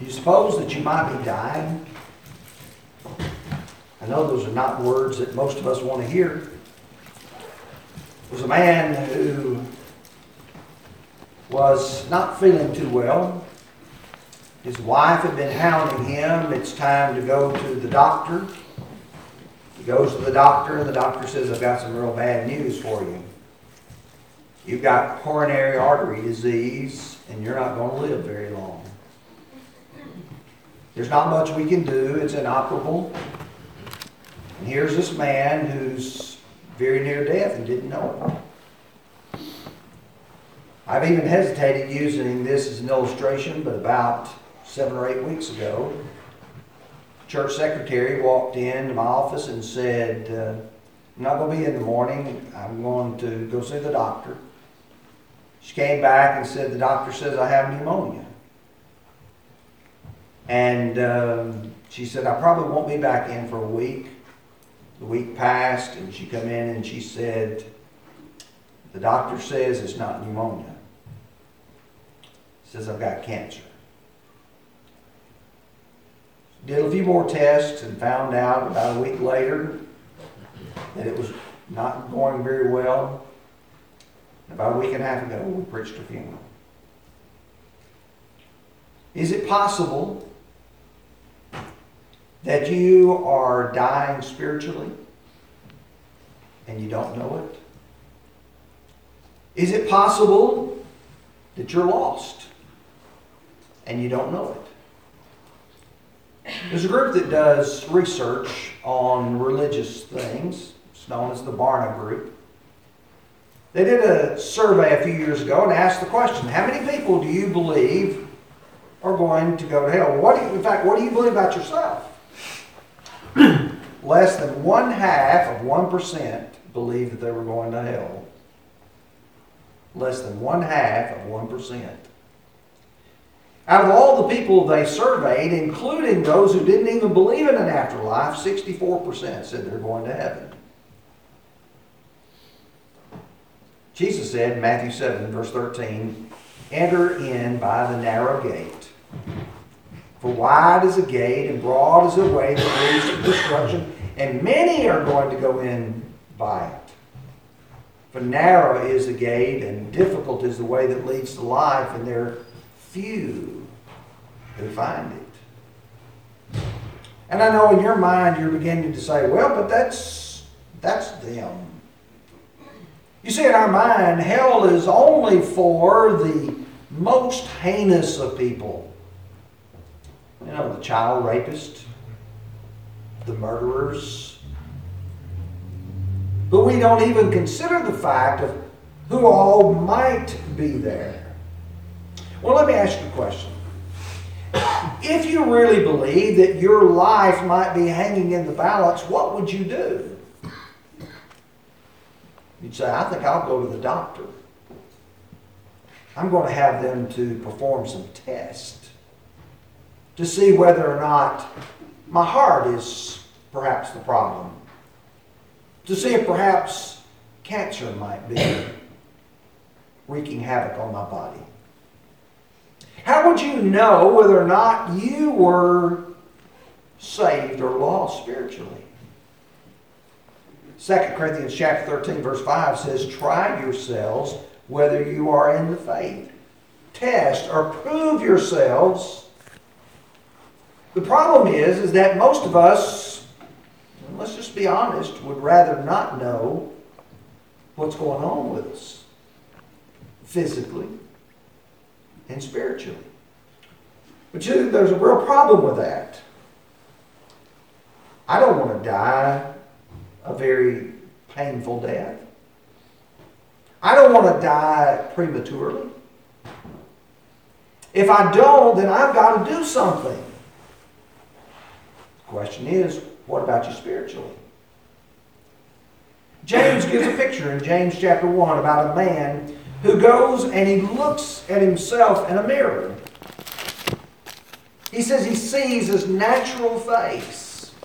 Do you suppose that you might be dying? I know those are not words that most of us want to hear. There was a man who was not feeling too well. His wife had been hounding him. It's time to go to the doctor. He goes to the doctor, and the doctor says, I've got some real bad news for you. You've got coronary artery disease, and you're not going to live very long. There's not much we can do. It's inoperable. And here's this man who's very near death and didn't know it. I've even hesitated using this as an illustration, but about 7 or 8 weeks ago, church secretary walked into my office and said, I'm not going to be in the morning. I'm going to go see the doctor. She came back and said, the doctor says I have pneumonia. And she said, I probably won't be back in for a week. The week passed, and she come in and she said, the doctor says it's not pneumonia. Says I've got cancer. Did a few more tests and found out about a week later that it was not going very well. About a week and a half ago, we preached a funeral. Is it possible that you are dying spiritually and you don't know it? Is it possible that you're lost and you don't know it? There's a group that does research on religious things. It's known as the Barna Group. They did a survey a few years ago and asked the question, how many people do you believe are going to go to hell? What do you believe about yourself? Less than 0.5% believed that they were going to hell. Less than 0.5%. Out of all the people they surveyed, including those who didn't even believe in an afterlife, 64% said they're going to heaven. Jesus said in Matthew 7, verse 13, enter in by the narrow gate. For wide is the gate and broad is the way that leads to destruction, and many are going to go in by it. For narrow is the gate and difficult is the way that leads to life, and there are few who find it. And I know in your mind you're beginning to say, well, but that's them. You see, in our mind, hell is only for the most heinous of people. You know, the child rapist, the murderers. But we don't even consider the fact of who all might be there. Well, let me ask you a question. If you really believe that your life might be hanging in the balance, what would you do? You'd say, I think I'll go to the doctor. I'm going to have them to perform some tests to see whether or not my heart is perhaps the problem. To see if perhaps cancer might be wreaking havoc on my body. How would you know whether or not you were saved or lost spiritually? 2 Corinthians chapter 13, verse 5 says, try yourselves whether you are in the faith. Test or prove yourselves. The problem is that most of us, and let's just be honest, would rather not know what's going on with us physically and spiritually. But there's a real problem with that. I don't want to die a very painful death. I don't want to die prematurely. If I don't, then I've got to do something. The question is, what about you spiritually? James gives a picture in James chapter 1 about a man who goes and he looks at himself in a mirror. He says he sees his natural face.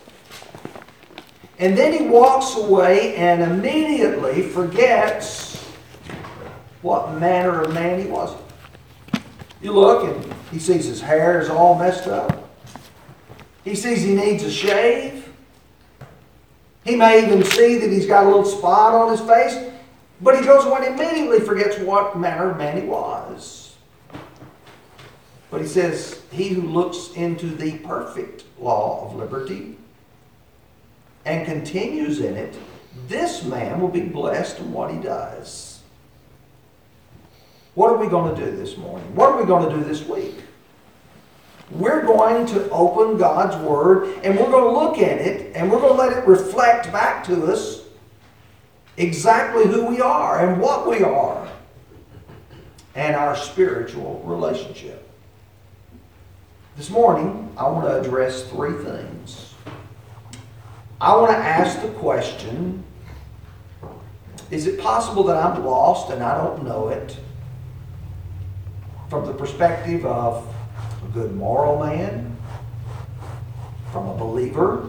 And then he walks away and immediately forgets what manner of man he was. You look and He sees his hair is all messed up. He sees he needs a shave. He may even see that he's got a little spot on his face. But he goes away and immediately forgets what manner of man he was. But he says, he who looks into the perfect law of liberty and continues in it, this man will be blessed in what he does. What are we going to do this morning? What are we going to do this week? We're going to open God's Word and we're going to look at it and we're going to let it reflect back to us exactly who we are and what we are and our spiritual relationship. This morning, I want to address three things. I want to ask the question, is it possible that I'm lost and I don't know it? From the perspective of a good moral man, from a believer,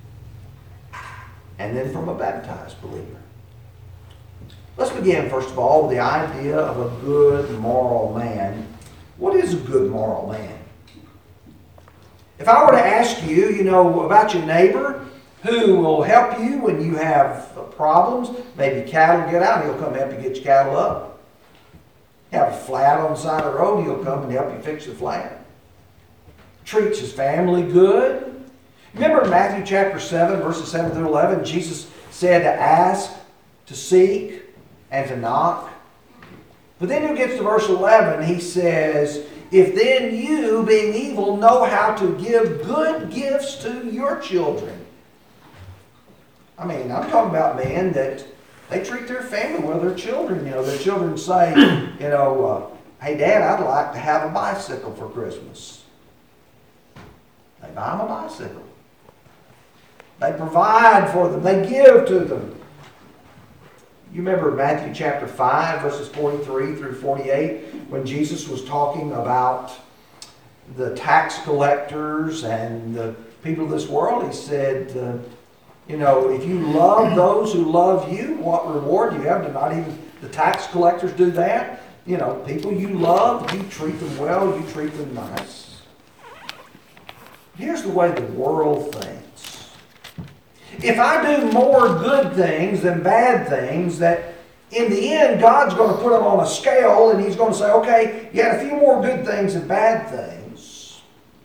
and then from a baptized believer. Let's begin, first of all, with the idea of a good moral man. What is a good moral man? If I were to ask you, about your neighbor who will help you when you have problems, maybe cattle get out, he'll come help you get your cattle up. You have a flat on the side of the road, he'll come and help you fix the flat. Treats his family good. Remember in Matthew chapter 7, verses 7 through 11, Jesus said to ask, to seek, and to knock. But then he gets to verse 11, he says, if then you, being evil, know how to give good gifts to your children. I mean, I'm talking about men that they treat their family well, their children. Their children say, hey, Dad, I'd like to have a bicycle for Christmas. They buy them a bicycle. They provide for them. They give to them. You remember Matthew chapter 5, verses 43 through 48, when Jesus was talking about the tax collectors and the people of this world. He said, if you love those who love you, what reward do you have? Do not even the tax collectors do that? People you love, you treat them well, you treat them nice. Here's the way the world thinks. If I do more good things than bad things, that in the end, God's going to put them on a scale and He's going to say, okay, you had a few more good things than bad things.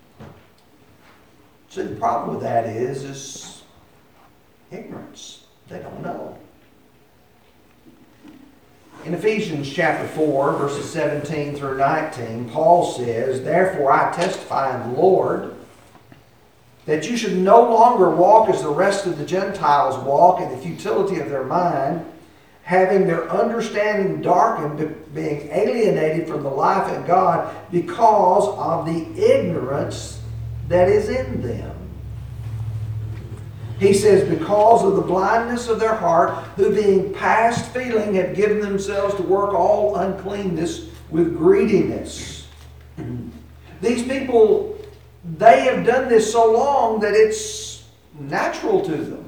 See, the problem with that is ignorance. They don't know. In Ephesians chapter 4, verses 17 through 19, Paul says, therefore I testify in the Lord that you should no longer walk as the rest of the Gentiles walk in the futility of their mind, having their understanding darkened, being alienated from the life in God because of the ignorance that is in them. He says, because of the blindness of their heart, who being past feeling have given themselves to work all uncleanness with greediness. These people, they have done this so long that it's natural to them.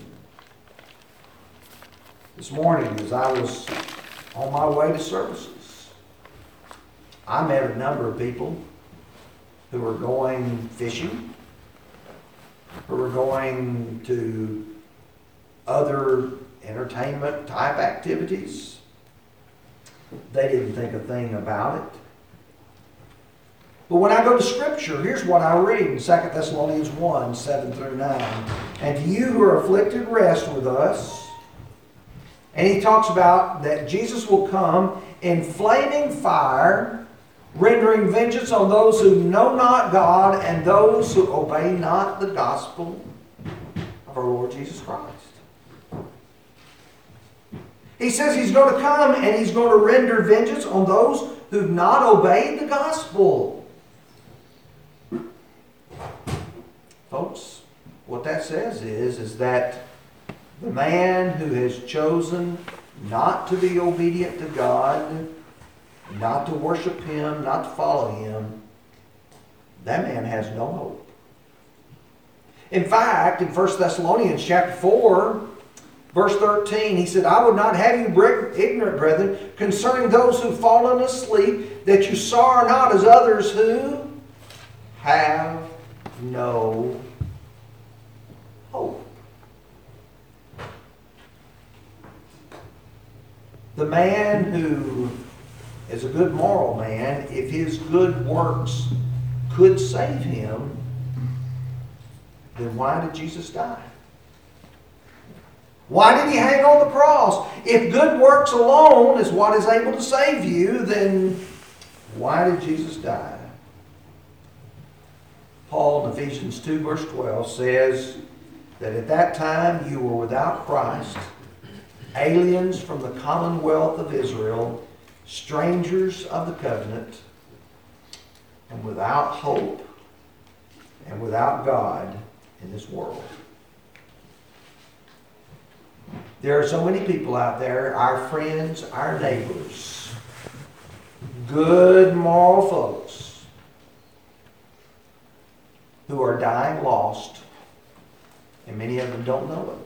This morning, as I was on my way to services, I met a number of people who were going fishing, who were going to other entertainment type activities. They didn't think a thing about it. But when I go to Scripture, here's what I read in 2 Thessalonians 1, 7 through 9. And to you who are afflicted, rest with us. And he talks about that Jesus will come in flaming fire, rendering vengeance on those who know not God and those who obey not the gospel of our Lord Jesus Christ. He says he's going to come and he's going to render vengeance on those who've not obeyed the gospel. Folks, what that says is that the man who has chosen not to be obedient to God, not to worship Him, not to follow Him, that man has no hope. In fact, in 1 Thessalonians chapter 4, verse 13, he said, I would not have you ignorant, brethren, concerning those who've fallen asleep, that you sorrow not as others who have no hope. The man who is a good moral man, if his good works could save him, then why did Jesus die? Why did he hang on the cross? If good works alone is what is able to save you, then why did Jesus die? Paul in Ephesians 2 verse 12 says that at that time you were without Christ, aliens from the commonwealth of Israel, strangers of the covenant, and without hope and without God in this world. There are so many people out there, our friends, our neighbors, good moral folks, who are dying lost, and many of them don't know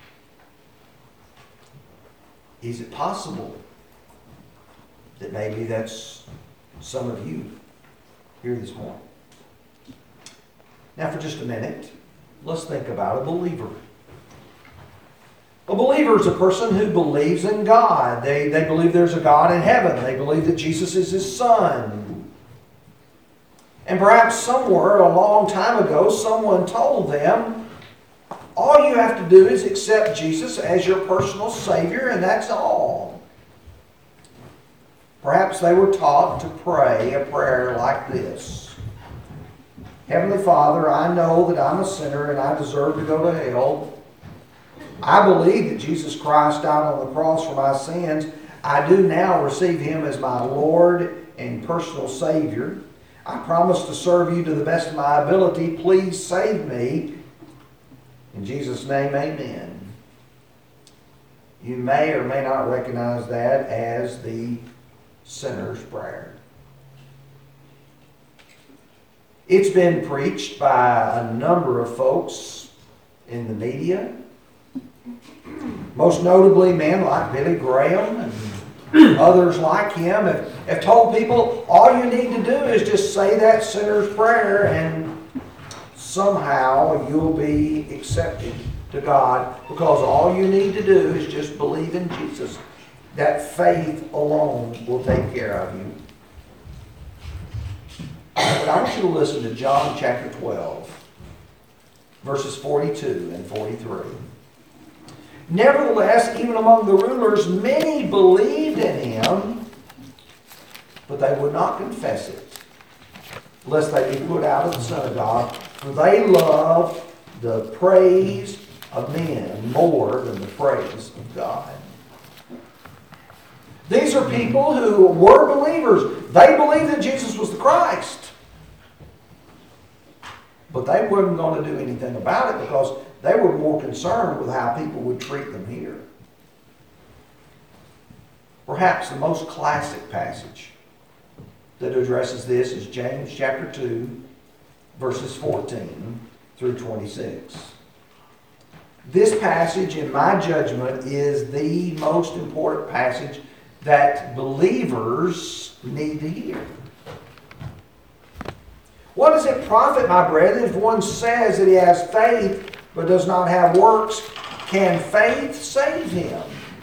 it. Is it possible that maybe that's some of you here this morning? Now for just a minute, let's think about a believer. A believer is a person who believes in God. They believe there's a God in heaven. They believe that Jesus is His Son. And perhaps somewhere a long time ago, someone told them, all you have to do is accept Jesus as your personal Savior, and that's all. Perhaps they were taught to pray a prayer like this. Heavenly Father, I know that I'm a sinner and I deserve to go to hell. I believe that Jesus Christ died on the cross for my sins. I do now receive Him as my Lord and personal Savior. I promise to serve you to the best of my ability. Please save me. In Jesus' name, amen. You may or may not recognize that as the sinner's prayer. It's been preached by a number of folks in the media. Most notably, men like Billy Graham and others like him have told people all you need to do is just say that sinner's prayer and somehow you'll be accepted to God, because all you need to do is just believe in Jesus. That faith alone will take care of you. But I want you to listen to John chapter 12, verses 42 and 43. Nevertheless, even among the rulers, many believed in Him, but they would not confess it, lest they be put out of the synagogue, for they loved the praise of men more than the praise of God. These are people who were believers. They believed that Jesus was the Christ. But they weren't going to do anything about it because they were more concerned with how people would treat them here. Perhaps the most classic passage that addresses this is James chapter 2, verses 14 through 26. This passage, in my judgment, is the most important passage that believers need to hear. What does it profit, my brethren, if one says that he has faith but does not have works? Can faith save him?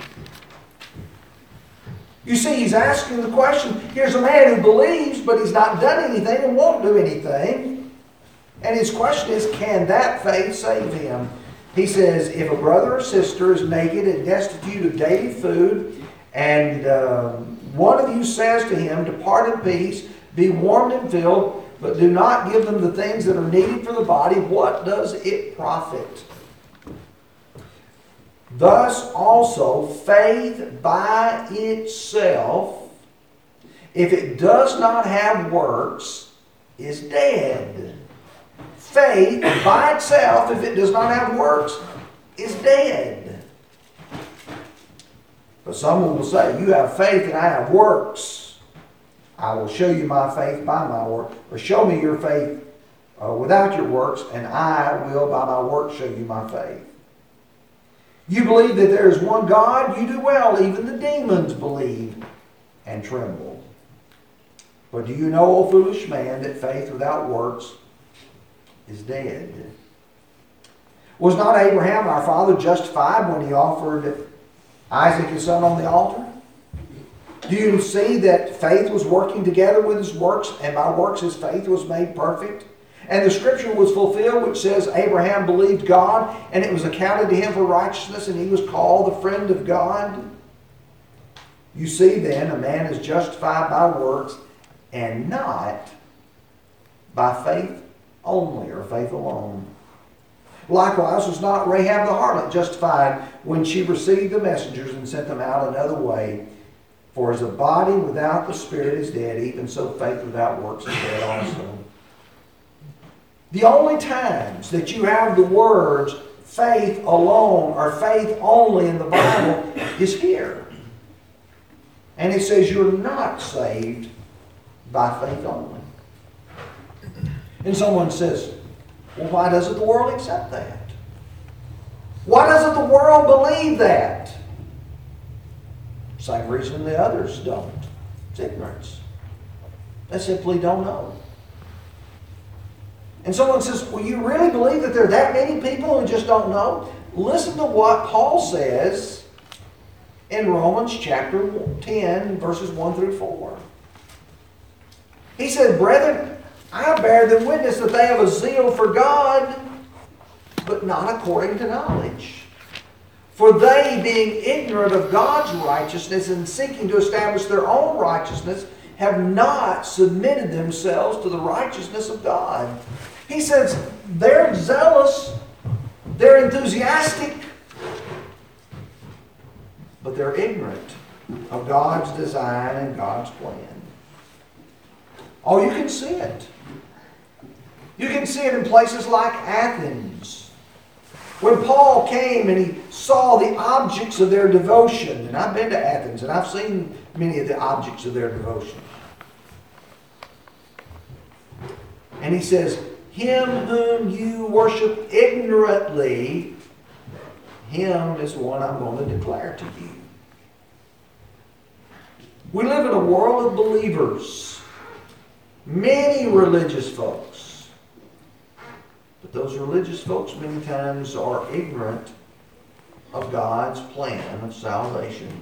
You see, he's asking the question. Here's a man who believes, but he's not done anything and won't do anything. And his question is, can that faith save him? He says, if a brother or sister is naked and destitute of daily food, and one of you says to him, depart in peace, be warmed and filled, but do not give them the things that are needed for the body, what does it profit? Thus also, faith by itself, if it does not have works, is dead. Faith by itself, if it does not have works, is dead. But someone will say, you have faith and I have works. I will show you my faith by my work. Or show me your faith without your works, and I will by my work show you my faith. You believe that there is one God, you do well. Even the demons believe and tremble. But do you know, O foolish man, that faith without works is dead. Was not Abraham our father justified when he offered Isaac his son on the altar? Do you see that faith was working together with his works, and by works his faith was made perfect? And the scripture was fulfilled which says, Abraham believed God, and it was accounted to him for righteousness, and he was called the friend of God. You see then, a man is justified by works, and not by faith only, or faith alone. Likewise was not Rahab the harlot justified when she received the messengers and sent them out another way. For as a body without the spirit is dead, even so faith without works is dead also. The only times that you have the words faith alone or faith only in the Bible is here. And it says you're not saved by faith only. And someone says, well, why doesn't the world accept that? Why doesn't the world believe that? Same reason the others don't. It's ignorance. They simply don't know. And someone says, well, you really believe that there are that many people who just don't know? Listen to what Paul says in Romans chapter 10, verses 1 through 4. He said, brethren, I bear them witness that they have a zeal for God, but not according to knowledge. For they, being ignorant of God's righteousness and seeking to establish their own righteousness, have not submitted themselves to the righteousness of God. He says they're zealous, they're enthusiastic, but they're ignorant of God's design and God's plan. Oh, you can see it. You can see it in places like Athens. When Paul came and he saw the objects of their devotion, and I've been to Athens and I've seen many of the objects of their devotion. And he says, him whom you worship ignorantly, him is the one I'm going to declare to you. We live in a world of believers, many religious folks. But those religious folks many times are ignorant of God's plan of salvation.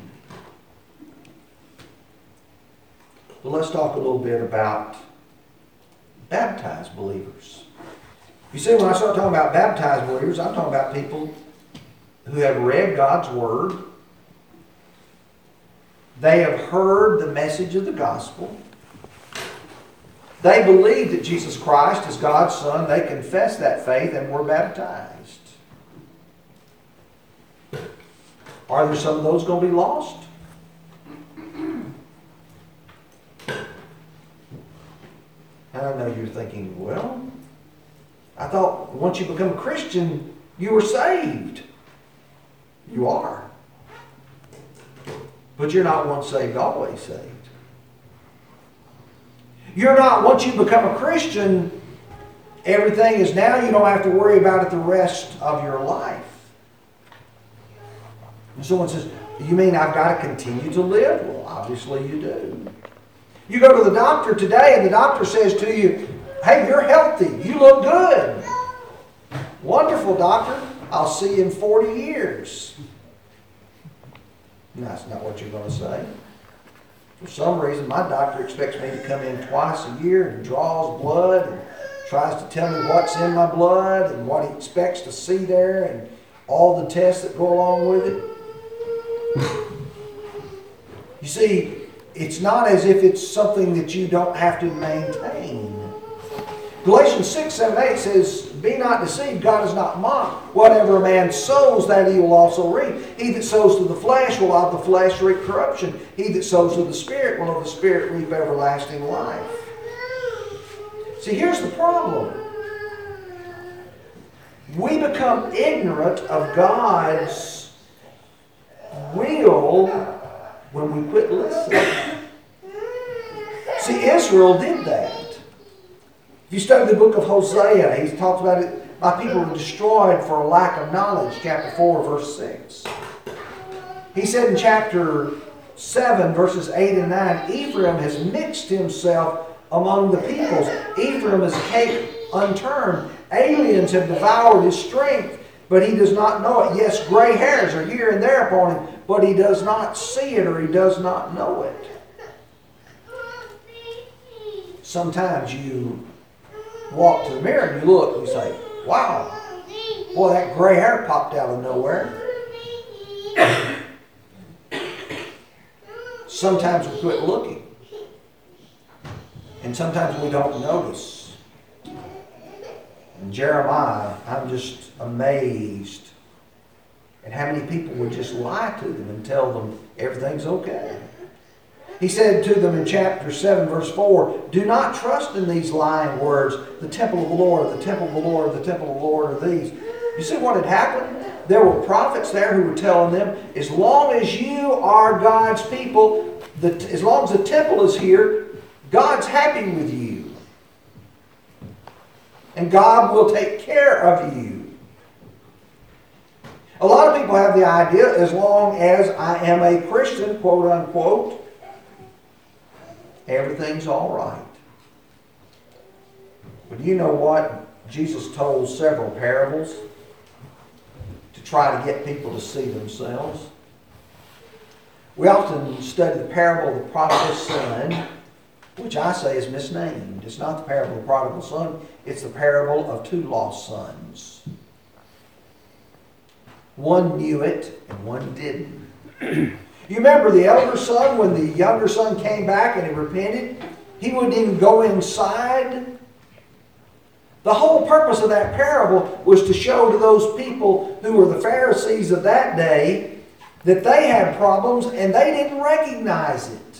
Well, let's talk a little bit about baptized believers. You see, when I start talking about baptized believers, I'm talking about people who have read God's Word. They have heard the message of the gospel. They believe that Jesus Christ is God's Son. They confess that faith and were baptized. Are there some of those going to be lost? And I know you're thinking, well, I thought once you become a Christian, you were saved. You are. But you're not once saved, always saved. You're not, once you become a Christian, everything is now, you don't have to worry about it the rest of your life. And someone says, you mean I've got to continue to live? Well, obviously you do. You go to the doctor today and the doctor says to you, hey, you're healthy. You look good. Wonderful, doctor. I'll see you in 40 years. No, that's not what you're going to say. For some reason, my doctor expects me to come in twice a year and draws blood and tries to tell me what's in my blood and what he expects to see there and all the tests that go along with it. You see, it's not as if it's something that you don't have to maintain. Galatians 6, 7, 8 says, be not deceived, God is not mocked. Whatever a man sows, that he will also reap. He that sows to the flesh will of the flesh reap corruption. He that sows to the Spirit will of the Spirit reap everlasting life. See, here's the problem. We become ignorant of God's will when we quit listening. See, Israel did that. If you study the book of Hosea, he talks about it, my people were destroyed for a lack of knowledge, chapter 4, verse 6. He said in chapter 7, verses 8 and 9, Ephraim has mixed himself among the peoples. Ephraim is cake unturned, Aliens have devoured his strength, but he does not know it. Yes, gray hairs are here and there upon him, but he does not see it or he does not know it. Sometimes you walk to the mirror and you look and you say, wow, boy, that gray hair popped out of nowhere. Sometimes we quit looking. And sometimes we don't notice. And Jeremiah, I'm just amazed at how many people would just lie to them and tell them everything's okay. He said to them in chapter 7, verse 4, do not trust in these lying words, the temple of the Lord, the temple of the Lord, the temple of the Lord are these. You see what had happened? There were prophets there who were telling them, as long as you are God's people, as long as the temple is here, God's happy with you. And God will take care of you. A lot of people have the idea, as long as I am a Christian, quote unquote, everything's all right. But you know what? Jesus told several parables to try to get people to see themselves. We often study the parable of the prodigal son, which I say is misnamed. It's not the parable of the prodigal son. It's the parable of two lost sons. One knew it and one didn't. You remember the elder son, when the younger son came back and he repented, he wouldn't even go inside. The whole purpose of that parable was to show to those people who were the Pharisees of that day that they had problems and they didn't recognize it.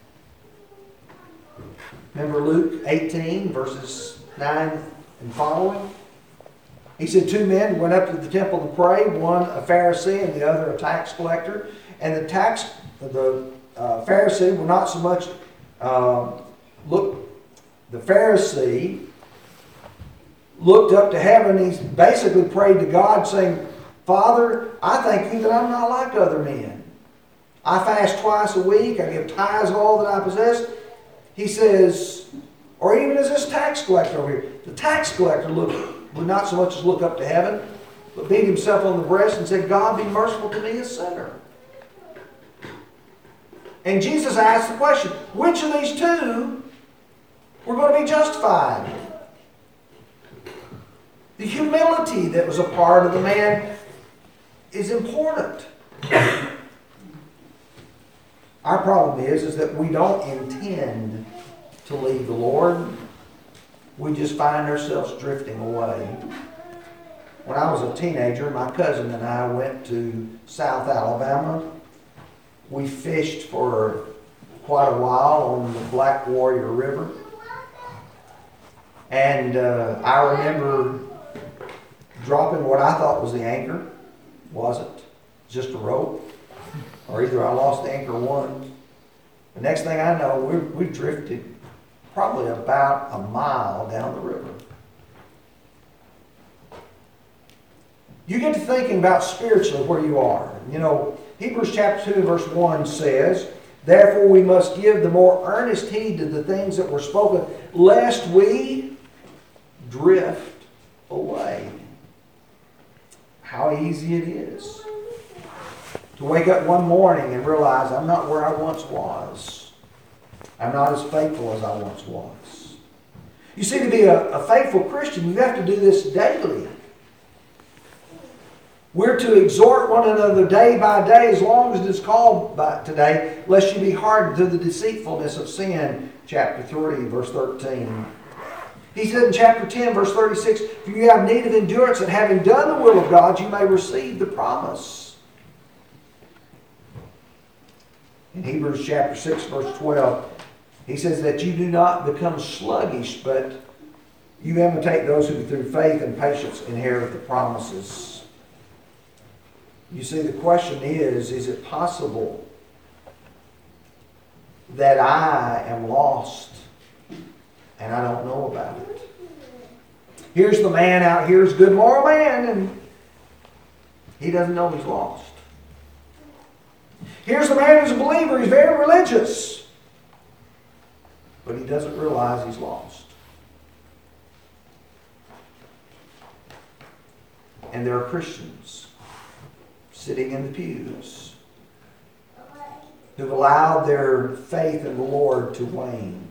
Remember Luke 18, verses 9 and following? He said 2 men went up to the temple to pray, one a Pharisee and the other a tax collector. And the Pharisee will not so much the Pharisee looked up to heaven. He basically prayed to God saying, Father, I thank you that I'm not like other men. I fast twice a week. I give tithes of all that I possess. He says, or even as this tax collector over here. The tax collector would not so much as look up to heaven, but beat himself on the breast and said, God, be merciful to me, a sinner. And Jesus asked the question, which of these two were going to be justified? The humility that was a part of the man is important. Our problem is that we don't intend to leave the Lord. We just find ourselves drifting away. When I was a teenager, my cousin and I went to South Alabama. We fished for quite a while on the Black Warrior River. And I remember dropping what I thought was the anchor. Wasn't. Just a rope. Or either I lost the anchor once. The next thing I know, we drifted probably about a mile down the river. You get to thinking about spiritually where you are. You know, Hebrews chapter 2 verse 1 says, therefore we must give the more earnest heed to the things that were spoken, lest we drift away. How easy it is to wake up one morning and realize I'm not where I once was. I'm not as faithful as I once was. You see, to be a faithful Christian, you have to do this daily. We're to exhort one another day by day, as long as it is called by today, lest you be hardened to the deceitfulness of sin. Chapter 3, verse 13. He said in chapter 10, verse 36, for you have need of endurance, and having done the will of God, you may receive the promise. In Hebrews chapter 6, verse 12, he says that you do not become sluggish, but you imitate those who through faith and patience inherit the promises. You see, the question is it possible that I am lost and I don't know about it? Here's the man out here's a good moral man, and he doesn't know he's lost. Here's the man who's a believer, he's very religious, but he doesn't realize he's lost. And there are Christians sitting in the pews who've allowed their faith in the Lord to wane,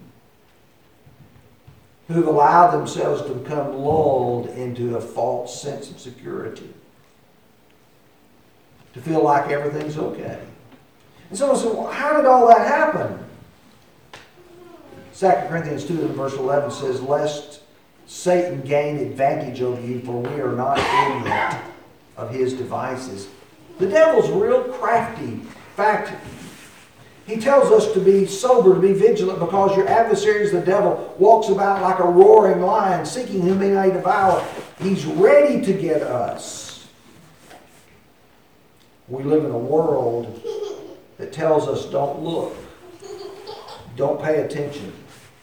who've allowed themselves to become lulled into a false sense of security, to feel like everything's okay. And someone said, well, how did all that happen? 2 Corinthians 2 and verse 11 says, lest Satan gain advantage over you, for we are not ignorant of his devices. The devil's real crafty. In fact, he tells us to be sober, to be vigilant, because your adversary, the devil, walks about like a roaring lion, seeking whom he may devour. He's ready to get us. We live in a world that tells us don't look, don't pay attention.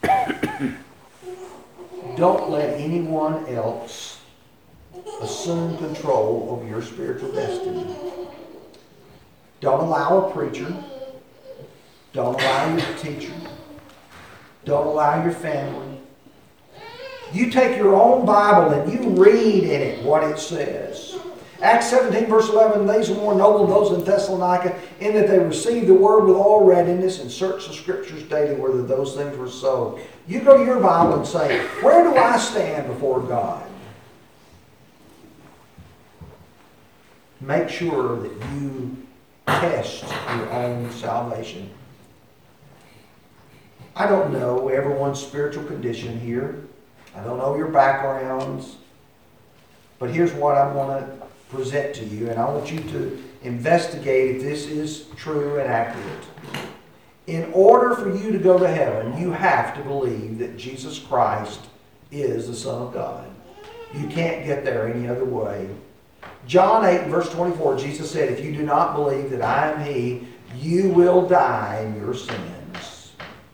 Don't let anyone else assume control over your spiritual destiny. Don't allow a preacher. Don't allow your teacher. Don't allow your family. You take your own Bible and you read in it what it says. Acts 17 verse 11, these were more noble than those in Thessalonica, in that they received the word with all readiness and searched the scriptures daily whether those things were so. You go to your Bible and say, where do I stand before God? Make sure that you test your own salvation. I don't know everyone's spiritual condition here. I don't know your backgrounds. But here's what I want to present to you, and I want you to investigate if this is true and accurate. In order for you to go to heaven, you have to believe that Jesus Christ is the Son of God. You can't get there any other way. John 8 verse 24, Jesus said, if you do not believe that I am He, you will die in your sins.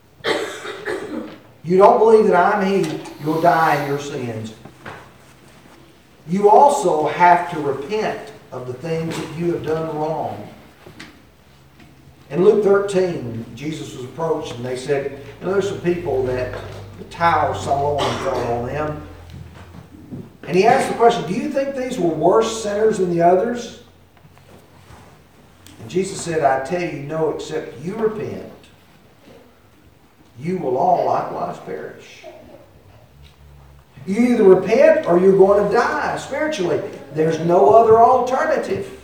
You don't believe that I'm He, you'll die in your sins. You also have to repent of the things that you have done wrong. In Luke 13, Jesus was approached and they said, there's some people that the Tower of Siloam fell on them. And he asked the question, do you think these were worse sinners than the others? And Jesus said, I tell you, no, except you repent, you will all likewise perish. You either repent or you're going to die spiritually. There's no other alternative.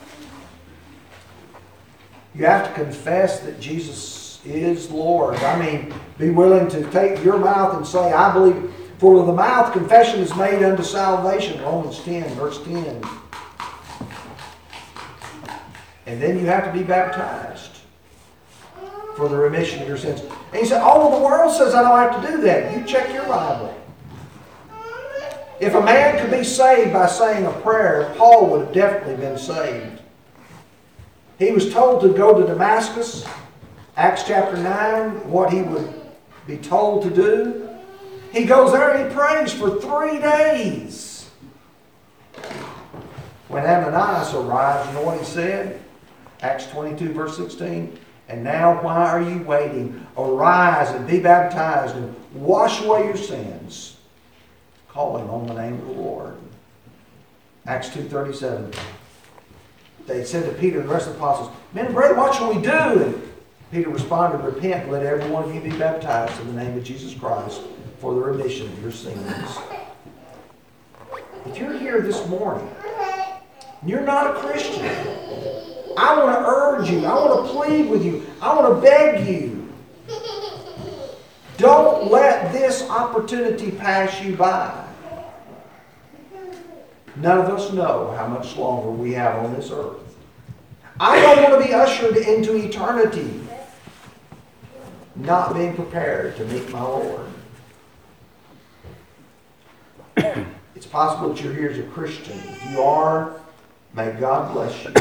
You have to confess that Jesus is Lord. I mean, be willing to take your mouth and say, I believe. For with the mouth confession is made unto salvation. Romans 10, verse 10. And then you have to be baptized for the remission of your sins. And you say, oh, well, the world says I don't have to do that. You check your Bible. If a man could be saved by saying a prayer, Paul would have definitely been saved. He was told to go to Damascus, Acts chapter 9, what he would be told to do. He goes there and he prays for 3 days. When Ananias arrives, you know what he said? Acts 22, verse 16. And now why are you waiting? Arise and be baptized and wash away your sins, calling on the name of the Lord. Acts 2:37. They said to Peter and the rest of the apostles, men and brethren, what shall we do? And Peter responded, repent and let every one of you be baptized in the name of Jesus Christ for the remission of your sins. If you're here this morning and you're not a Christian, I want to urge you, I want to plead with you, I want to beg you, don't let this opportunity pass you by. None of us know how much longer we have on this earth. I don't want to be ushered into eternity not being prepared to meet my Lord. It's possible that you're here as a Christian. If you are, may God bless you.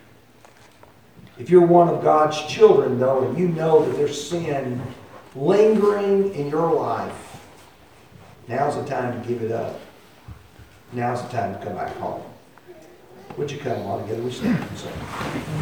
If you're one of God's children, though, and you know that there's sin lingering in your life, now's the time to give it up. Now's the time to come back home. Would you come while together we stand and sing?